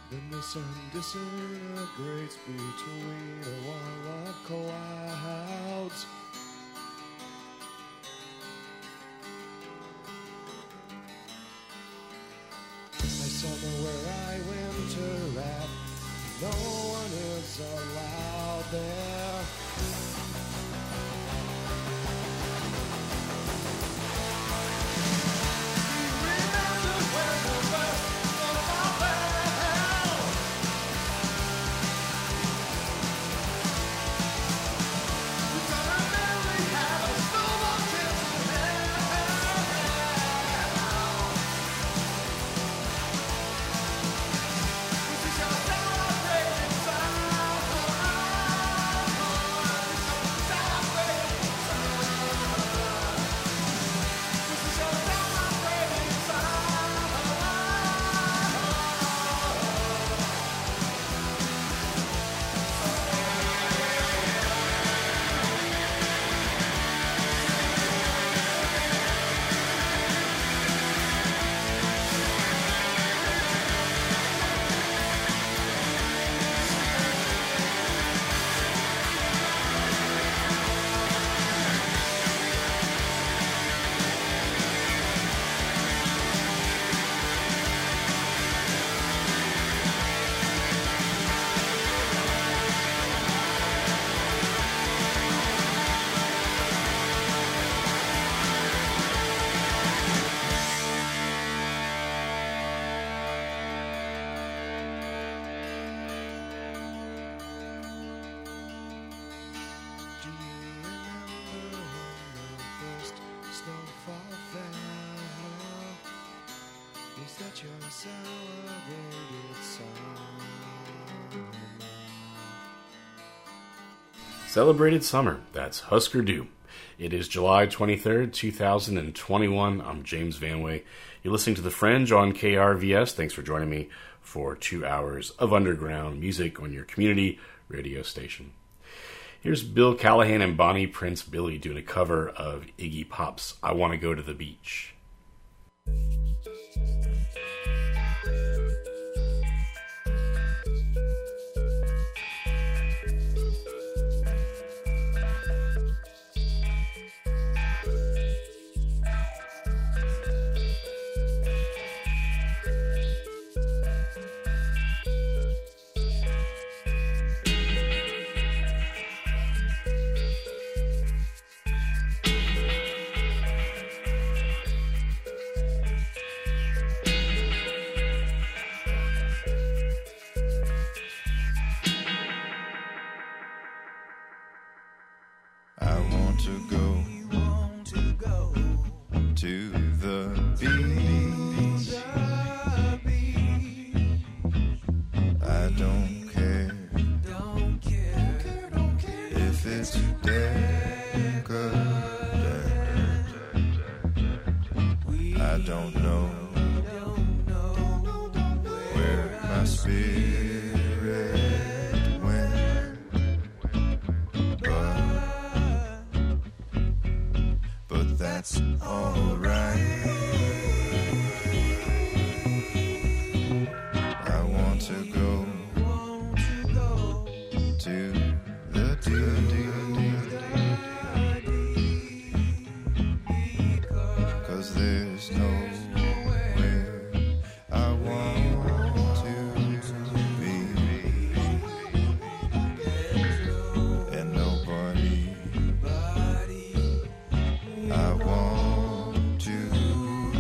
Then the sun disintegrates between a wall of clouds. A summer where I winter at, no one is allowed there. Celebrated Summer, that's Husker Du. It is July 23rd, 2021. I'm James Vanway. You're listening to The Fringe on KRVS. Thanks for joining me for 2 hours of underground music on your community radio station. Here's Bill Callahan and Bonnie Prince Billy doing a cover of Iggy Pop's I Want to Go to the Beach. I want to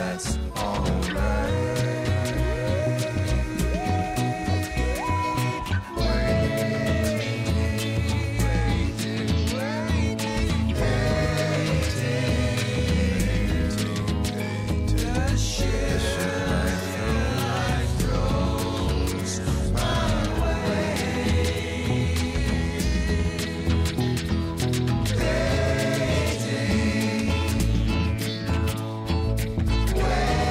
that's alright. Way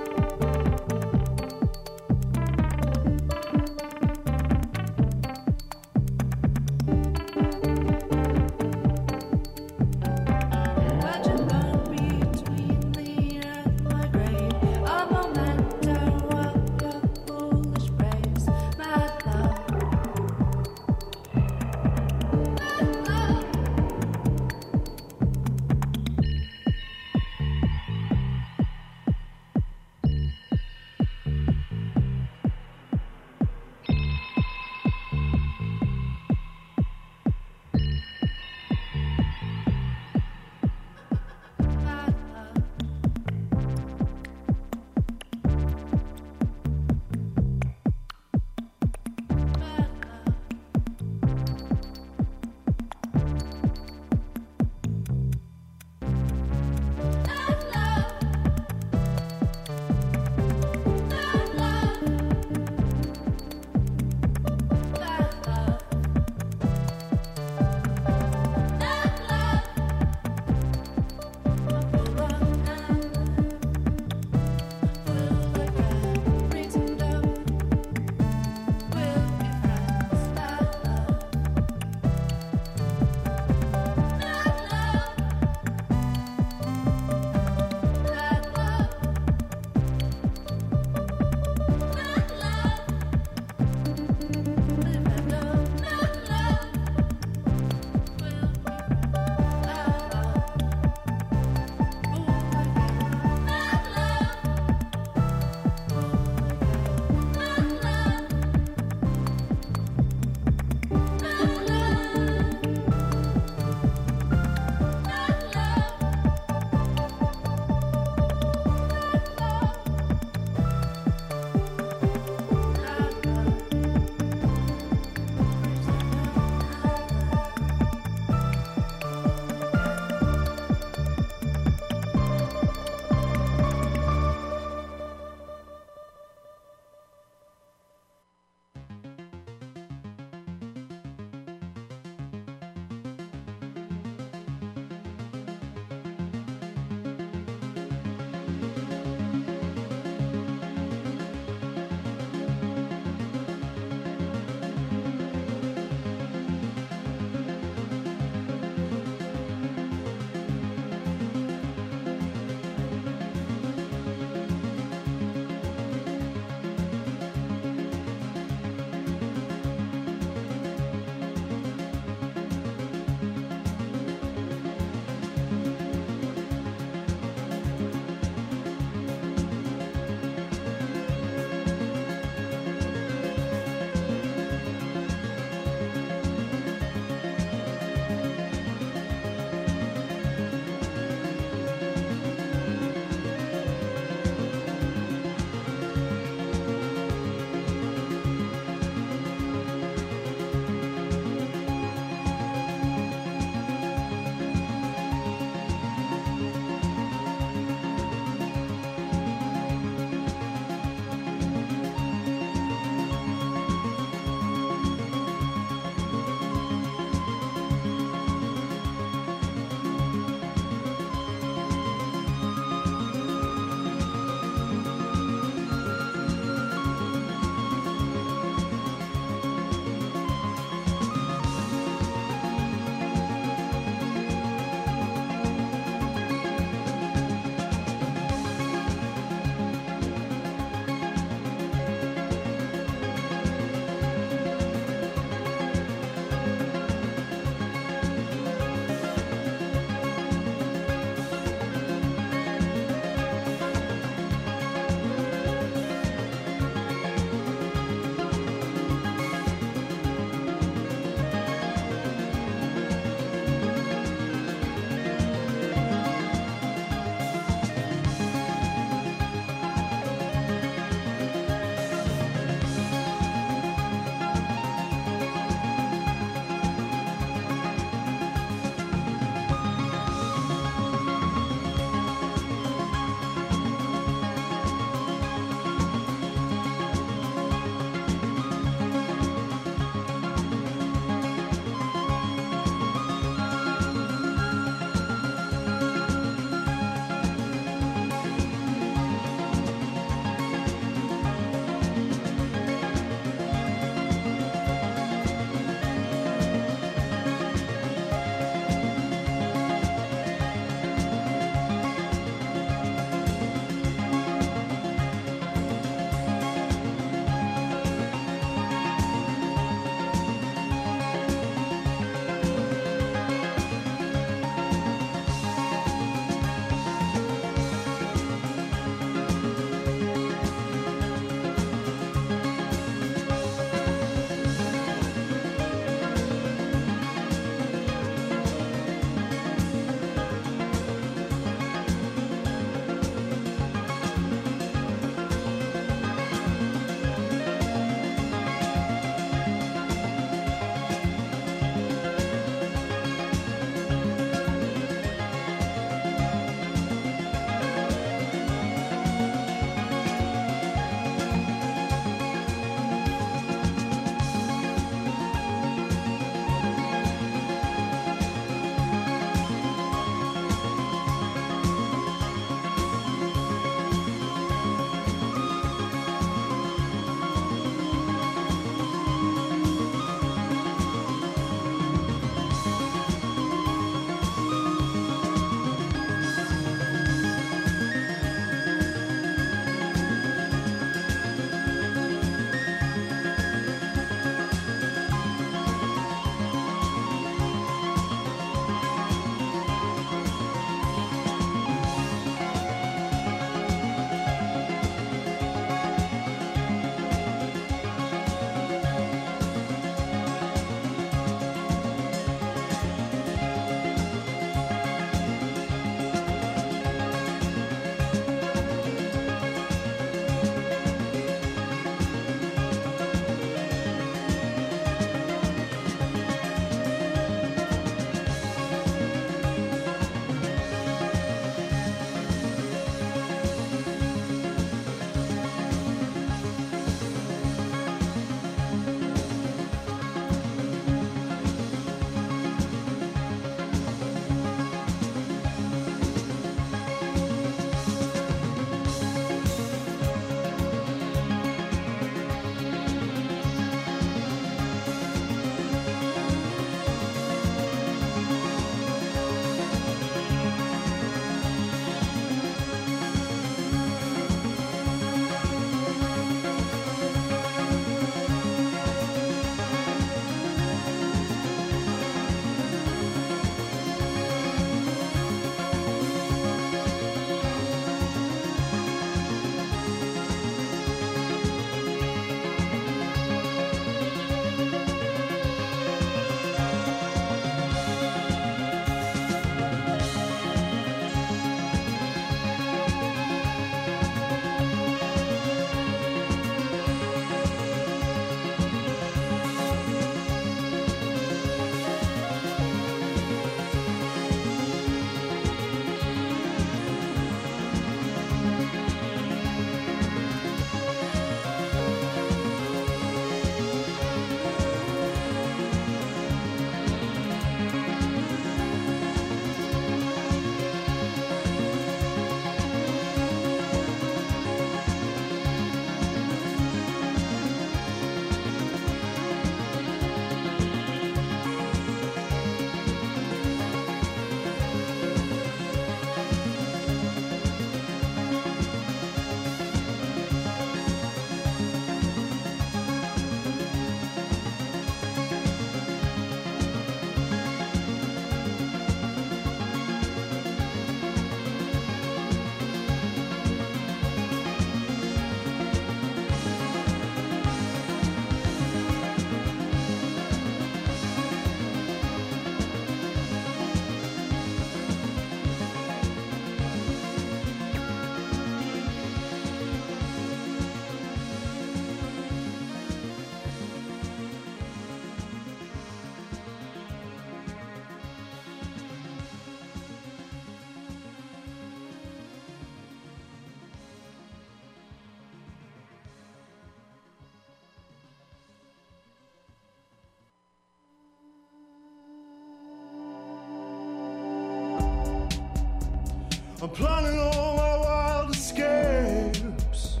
I'm planning all my wild escapes.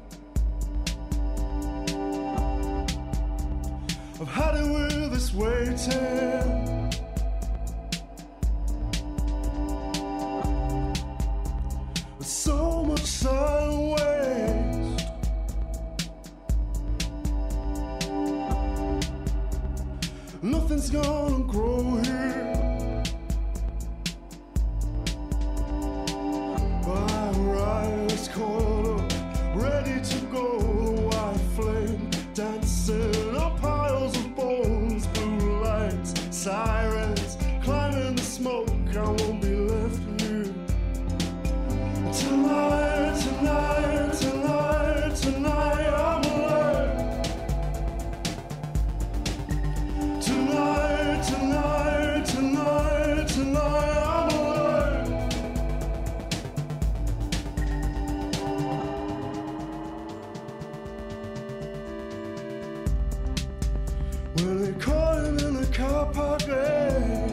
I've had it with this waiting. There's so much silent waste. Nothing's gonna grow here. Caught up, ready to go, the white flame dancing on piles of bones, blue lights, sirens, climbing the smoke. I won't be left here. Tonight, tonight, tonight, tonight, I'm alive. Tonight, tonight, tonight, tonight, I'm alive. When they caught him in the car park lane,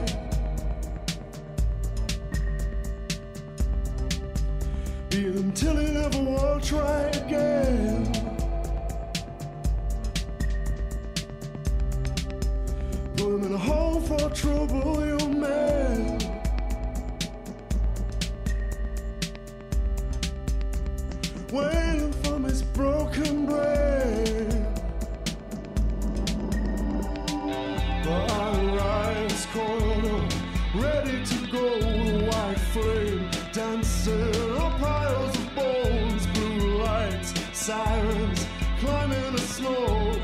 beat him till he never will try again. Put him in a hole for trouble, you man. Waiting from his broken brain. But I rise corner, ready to go, the white flame dancing on piles of bones, blue lights, sirens, climbing the smoke.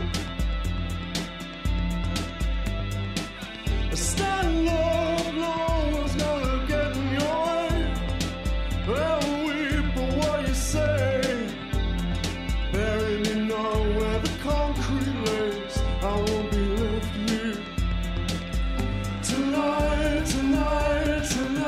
Stand up, no one's gonna get in your way. I'll weep for what you say. Bury me now where the concrete lays. I won't be left here. Tonight, tonight, tonight.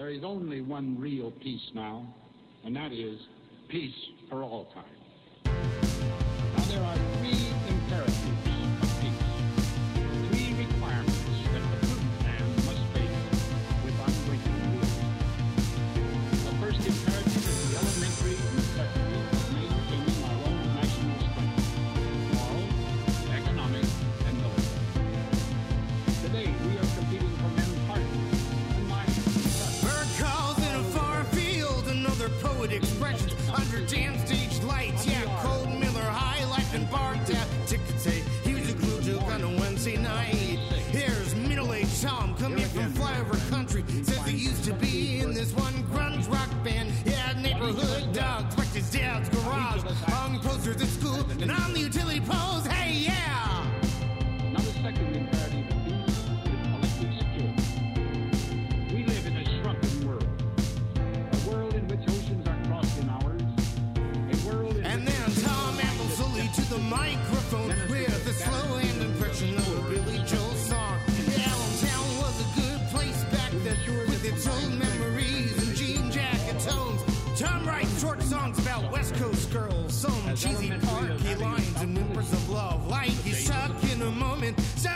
There is only one real peace now, and that is peace for all time. Now there are three imperatives of peace, three requirements that the prudent man must face with unwavering will. The first imperative is the elementary necessity of maintaining our own national strength, moral, economic, and military. Today we are competing for men's hearts and minds. Bird calls in a far field, another poet expressions under damn stage lights. Yeah, Cold Miller, High Life, and Bar Tap. Ticket here's a clue joke on a Wednesday night. Here's middle-aged Tom coming from flyover country. Says he used to be in this one grunge rock band. Yeah, neighborhood dogs wrecked his dad's garage. Hung posters at school and on the utility poles. Hey, yeah! Now the second imperative of peace is collective security. We live in a shrunken world. A world in which oceans are crossed in hours. A world in And which then Tom ambled slowly to the microphone with a slow hand impression of a Billy Joel song. Allentown was a good place back then with its old memories and jean jacket tones. Tom writes short songs about West Coast girls, some cheesy parky lines and whimpers of love. Like he's stuck in a moment,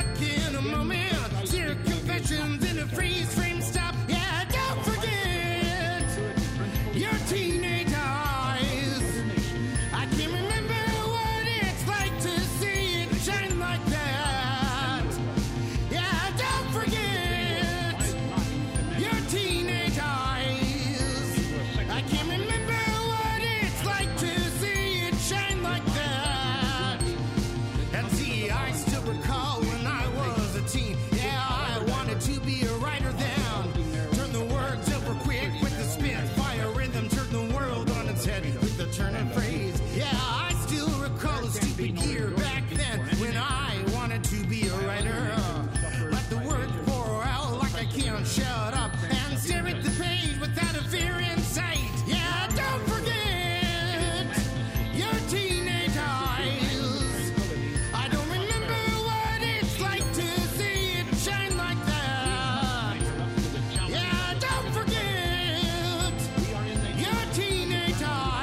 Zero confessions in a freeze frame stop. Yeah, don't forget your teenage eyes. I can remember what it's like to see it shine like that. Yeah, don't forget your teenage eyes. I can remember what it's like to see it shine like that. And see, I still recall when I was a teen. Yeah, I wanted to be a writer then. Turn the words over quick with the spitfire rhythm. Turn the world on its head with the turn and phrase. Yeah, I still recall a stupid year back then when I wanted to be a writer. Let the words pour out like I can't shut up and stare at the page without a fear in sight. Yeah, don't forget your teenage eyes. I don't remember what it's like to see it shine like that. Yeah, don't forget your teenage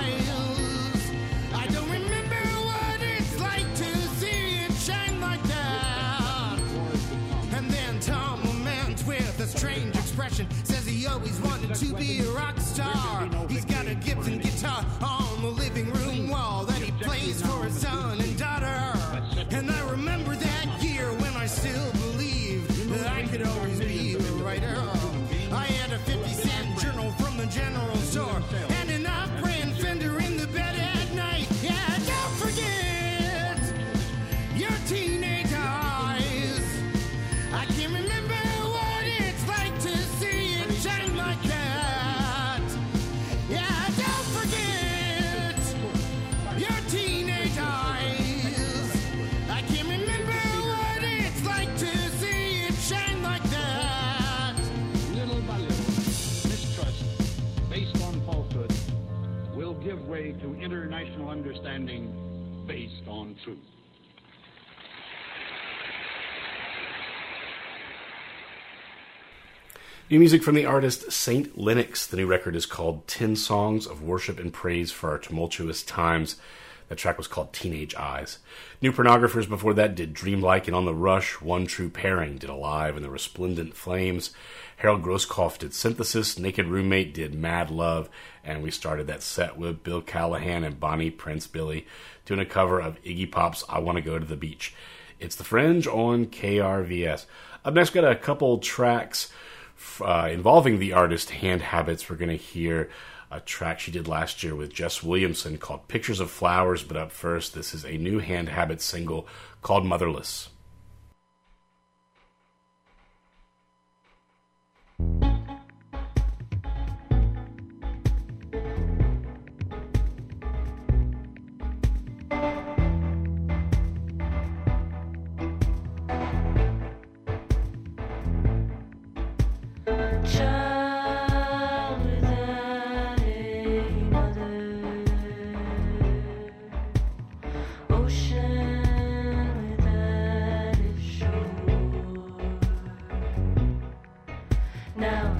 eyes. I don't remember what it's like to see it shine like that. And then Tom laments with a strange expression. Says he always wanted to be a rock star. He's got a Gibson guitar on the living room wall that he plays for his son and daughter. And I remember that year when I still believed that I could always be a writer. I had a 50-cent journal from the general store and an off-brand Fender in the bed at night. Yeah, don't forget your teenage eyes. I can remember what it's like to see it shine like that. Yeah, don't forget your teenage eyes. I can remember what it's like to see it shine like that. little by little, mistrust based on falsehood will give way to international understanding based on truth. New music from the artist Saint Linux. The new record is called 10 Songs of Worship and Praise for Our Tumultuous Times. That track was called Teenage Eyes. New Pornographers before that did Dreamlike and On the Rush. One True Pairing did Alive and the Resplendent Flames. Harold Grosskopf did Synthesis. Naked Roommate did Mad Love. And we started that set with Bill Callahan and Bonnie Prince Billy doing a cover of Iggy Pop's I Want to Go to the Beach. It's The Fringe on KRVS. Up next, got a couple tracks involving the artist Hand Habits. We're going to hear a track she did last year with Jess Williamson called Pictures of Flowers. But up first, this is a new Hand Habits single called Motherless. Now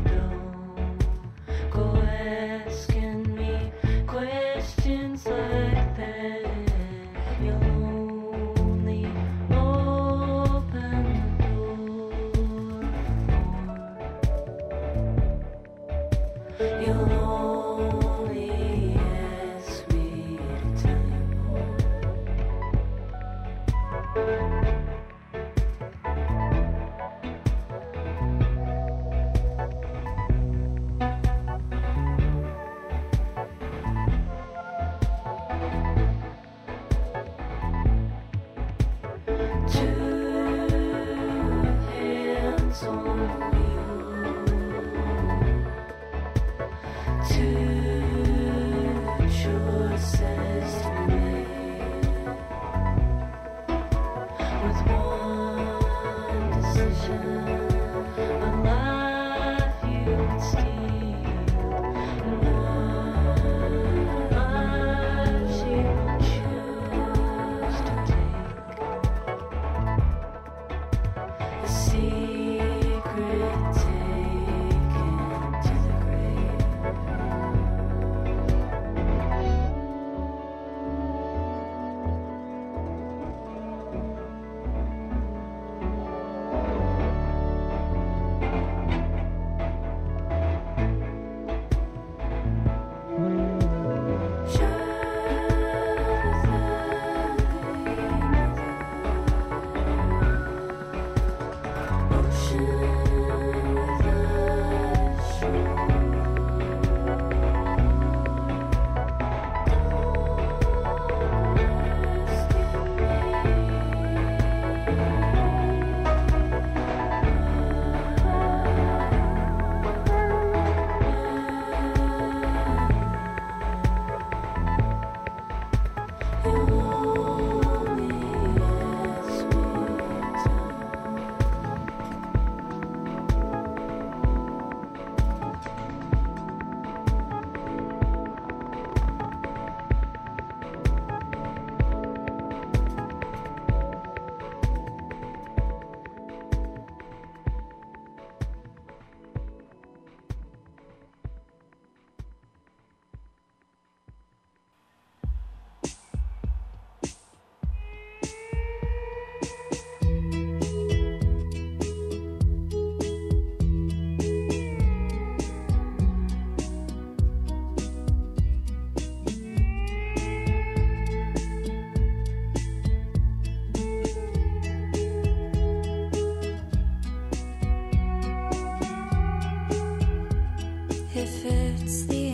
If it's the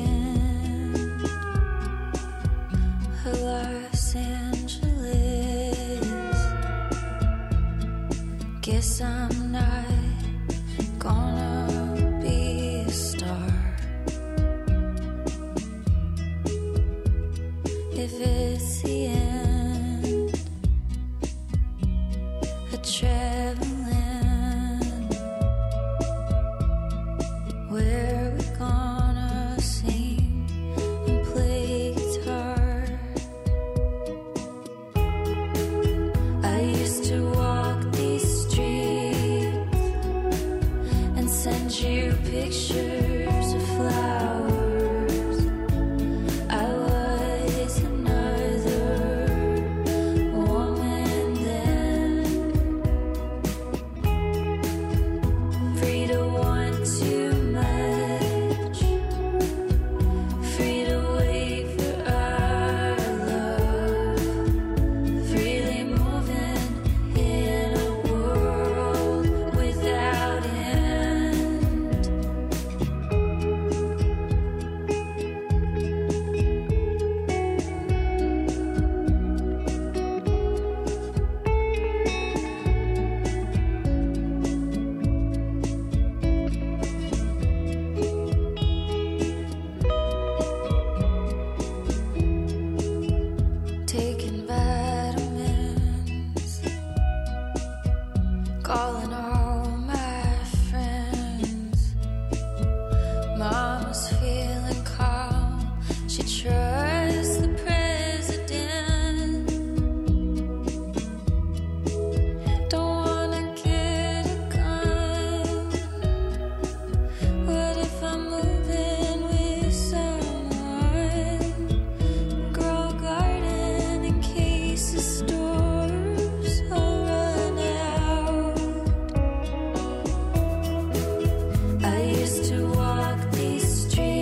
end of Los Angeles, guess I'm not gonna be a star. If it's the end of traveling, where we gonna sing and play guitar? I used to walk these streets and send you pictures of flowers. I was another woman then, free to want too much, free to wait for our love, freely moving in a world without end. Taking vitamins, calling all my friends. Mama's feeling calm, she trusts the president. Don't wanna get a gun. What if I'm moving with someone? Grow a garden in case the stores all run out. I used to walk these streets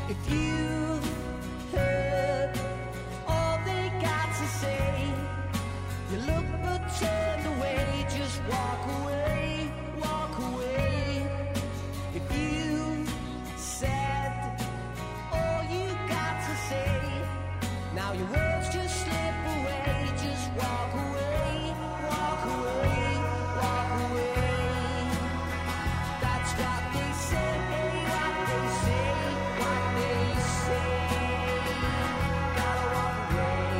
If you heard all they got to say, you look but turned away, just walk away, walk away. If you said all you got to say, now your words just slip away, just walk away, walk away, walk away. That's what they say, what they say, what they say. Gotta walk away.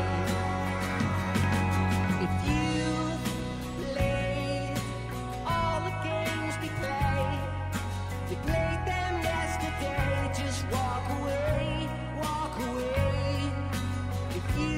If you played all the games they play, you played them yesterday, just walk away, walk away. If you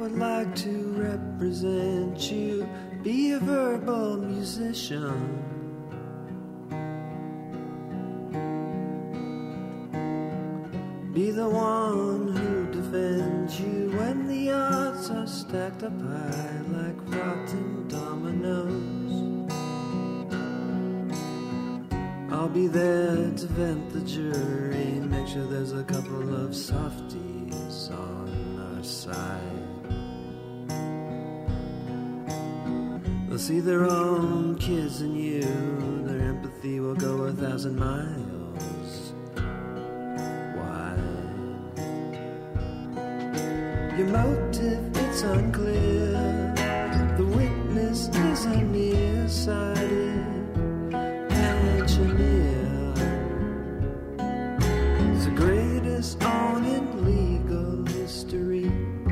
would like to represent you, be a verbal musician. Be the one who defends you when the odds are stacked up high like rotten dominoes. I'll be there to vent the jury, make sure there's a couple of softies on our side. They'll see their own kids in you, their empathy will go 1,000 miles wide. Your motive, it's unclear, the witness is a nearsighted engineer. It's the greatest on in legal history.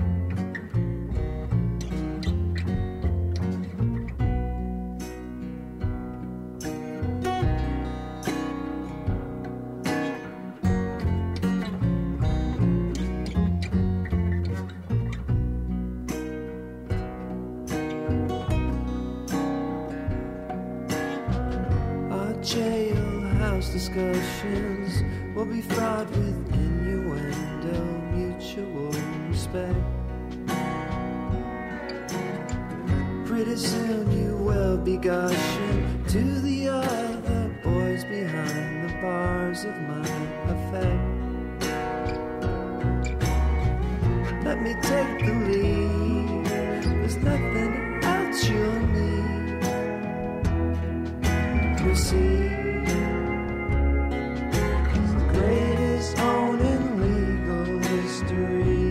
Jailhouse discussions will be fraught with innuendo, mutual respect. Pretty soon you will be gushing to the other boys behind the bars of my effect. Let me take the lead, there's nothing else you'll need. Proceed. It's the greatest own in legal history.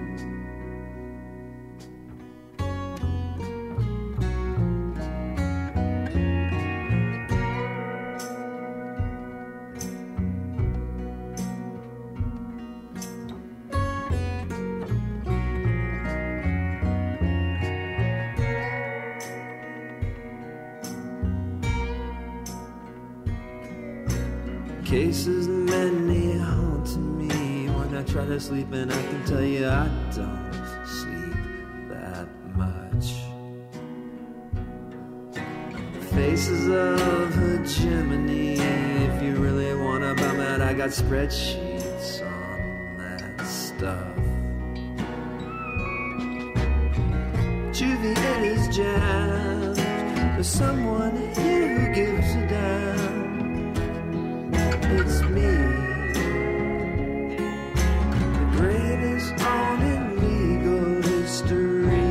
Cases many haunting me when I try to sleep, and I can tell you I don't sleep that much. Faces of hegemony, if you really want to bum out, I got spreadsheets on that stuff. Juvie is jammed, there's someone here who gives a damn. It's me, the greatest on in legal history.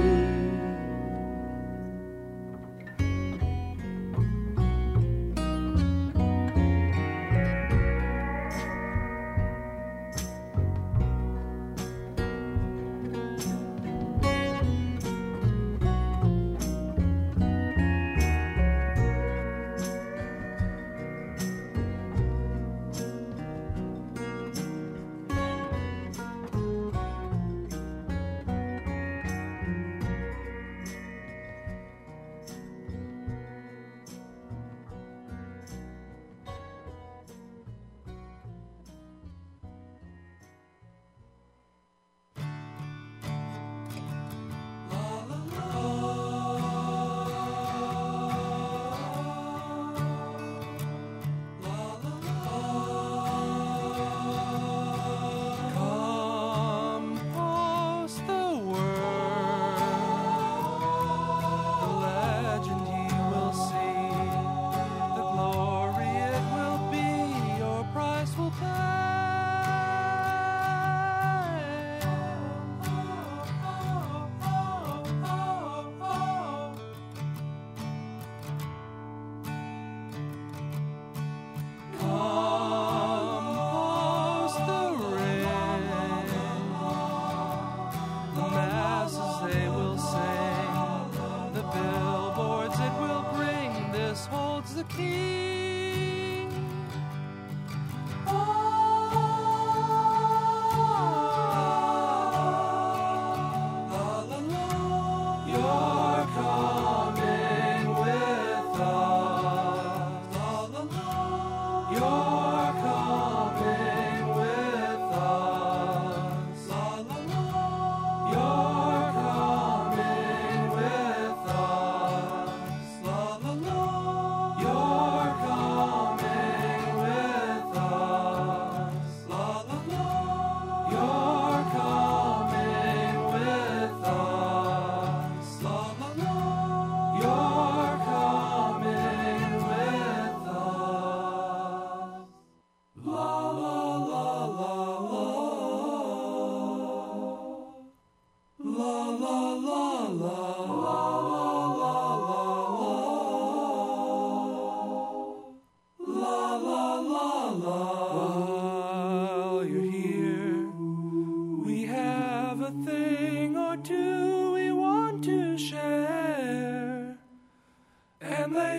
You're coming.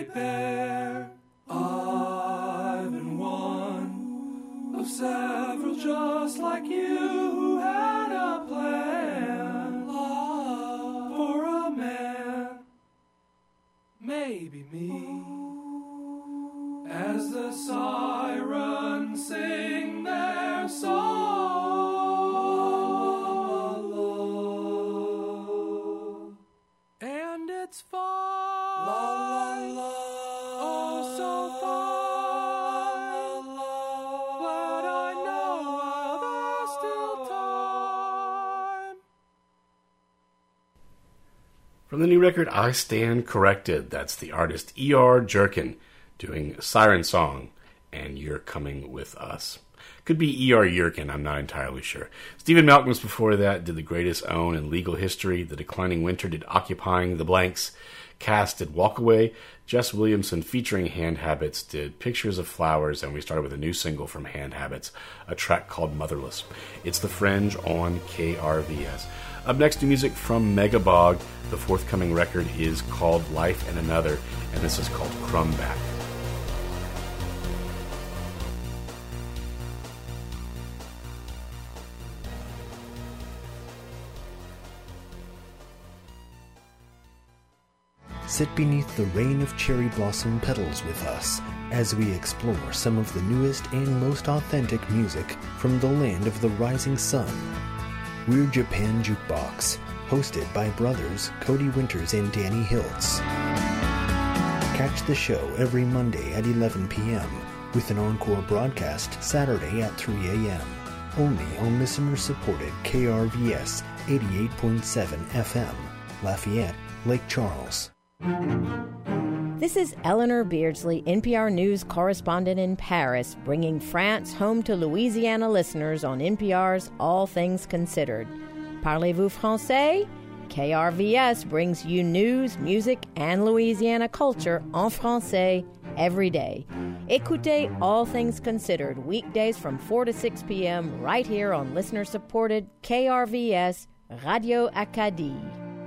pair. I've been one of several just like you who had a plan for a man. Maybe me. As the sirens sing their song, and it's far, oh so far, but I know there's still time. From the new record, I Stand Corrected. That's the artist E.R. Jerkin doing Siren Song, and You're Coming With Us. Could be E.R. Yerkin, I'm not entirely sure. Stephen Malcolms before that did The Greatest Own in Legal History. The Declining Winter did Occupying the Blanks. Cass did Walk Away. Jess Williamson, featuring Hand Habits, did Pictures of Flowers, and we started with a new single from Hand Habits, a track called Motherless. It's The Fringe on KRVS. Up next, new music from Megabog. The forthcoming record is called Life and Another, and this is called Crumbback. Sit beneath the rain of cherry blossom petals with us as we explore some of the newest and most authentic music from the land of the rising sun. We're Japan Jukebox, hosted by brothers Cody Winters and Danny Hiltz. Catch the show every Monday at 11 p.m. with an encore broadcast Saturday at 3 a.m. only on listener-supported KRVS 88.7 FM, Lafayette, Lake Charles. This is Eleanor Beardsley, NPR News correspondent in Paris, bringing France home to Louisiana listeners on NPR's All Things Considered. Parlez-vous français? KRVS brings you news, music, and Louisiana culture en français every day. Écoutez All Things Considered weekdays from 4 to 6 p.m. right here on listener-supported KRVS Radio Acadie.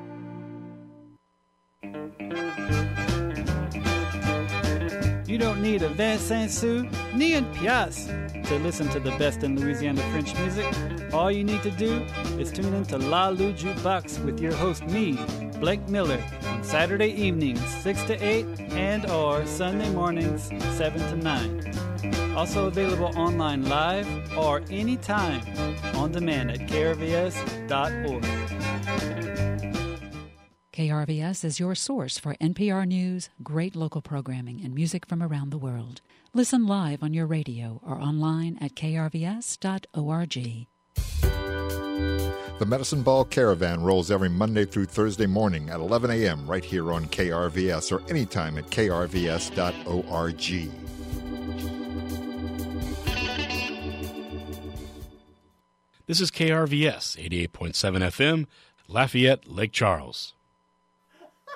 You don't need a Vincent Sou ni un pièce to listen to the best in Louisiana French music. All you need to do is tune into La Lou Jukebox with your host, me, Blake Miller, on Saturday evenings, 6 to 8, and or Sunday mornings, 7 to 9. Also available online live or anytime on demand at krvs.org. KRVS is your source for NPR News, great local programming, and music from around the world. Listen live on your radio or online at krvs.org. The Medicine Ball Caravan rolls every Monday through Thursday morning at 11 a.m. right here on KRVS or anytime at krvs.org. This is KRVS 88.7 FM, Lafayette, Lake Charles.